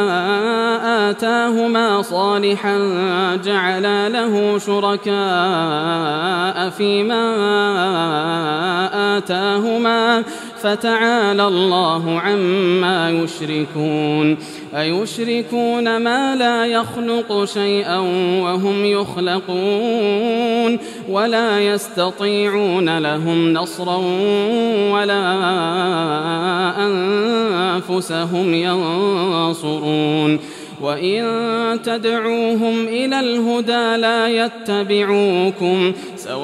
آتاهما صالحا جعلا له شركاء فيما آتاهما فتعالى الله عما يشركون أيشركون ما لا يخلق شيئا وهم يخلقون ولا يستطيعون لهم نصرا ولا أنفسهم ينصرون وإن تدعوهم إلى الهدى لا يتبعوكم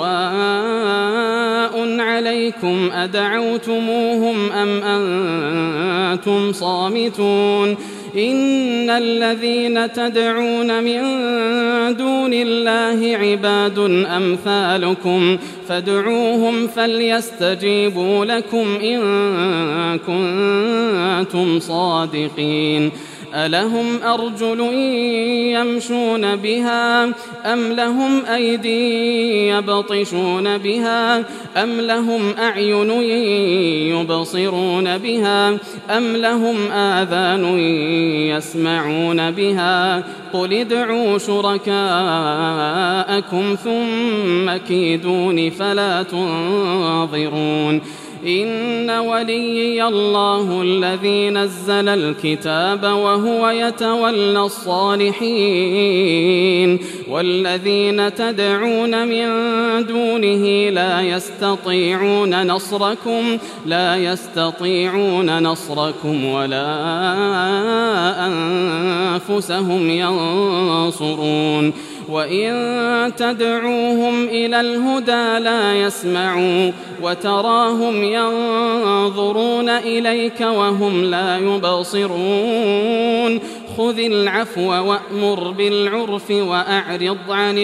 سواء عليكم أدعوتموهم أم أنتم صامتون إن الذين تدعون من دون الله عباد أمثالكم فادعوهم فليستجيبوا لكم إن كنتم صادقين ألهم أرجل يمشون بها أم لهم أيدي يبطشون بها أم لهم أعين يبصرون بها أم لهم آذان يسمعون بها قل ادعوا شركاءكم ثم كيدون فلا تنظرون إن وليي الله الذي نزل الكتاب وهو يتولى الصالحين والذين تدعون من دونه لا يستطيعون نصركم ولا أنفسهم ينصرون وإن تدعوهم إلى الهدى لا يسمعوا وتراهم ينظرون إليك وهم لا يبصرون خذ العفو وأمر بالعرف وأعرض عن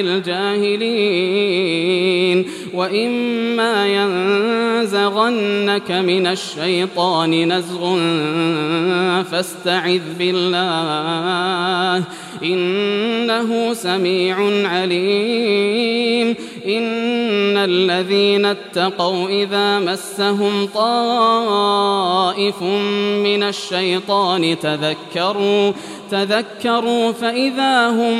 الجاهلين وإما ينزغنك من الشيطان نزغ فاستعذ بالله إنه سميع عليم إن الذين اتقوا إذا مسهم طائف من الشيطان تذكروا فإذا هم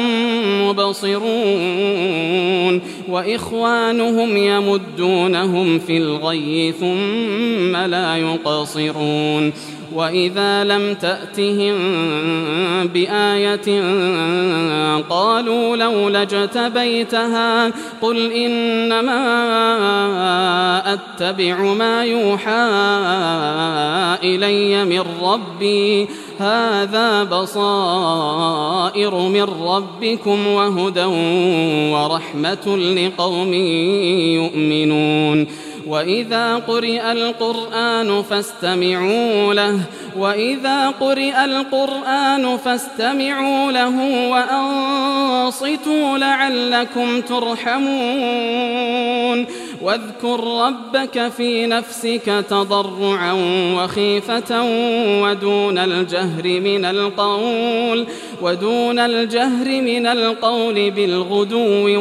مبصرون وإخوانهم يمدونهم في الغي ثم لا يقصرون وإذا لم تأتهم بآية قالوا لولا اجتبيتها قل إنما أتبع ما يوحى إلي من ربي هذا بصائر من ربكم وهدى ورحمة لقوم يؤمنون وإذا قرئ القرآن فاستمعوا له وأنصتوا لعلكم ترحمون واذكر ربك في نفسك تضرعا وخيفة ودون الجهر من القول بالغدو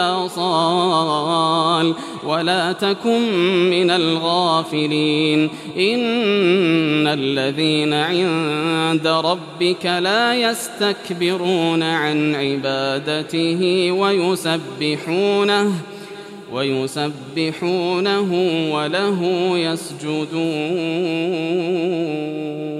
والآصال ولا تكن من الغافلين إن الذين عند ربك لا يستكبرون عن عبادته ويسبحونه وله يسجدون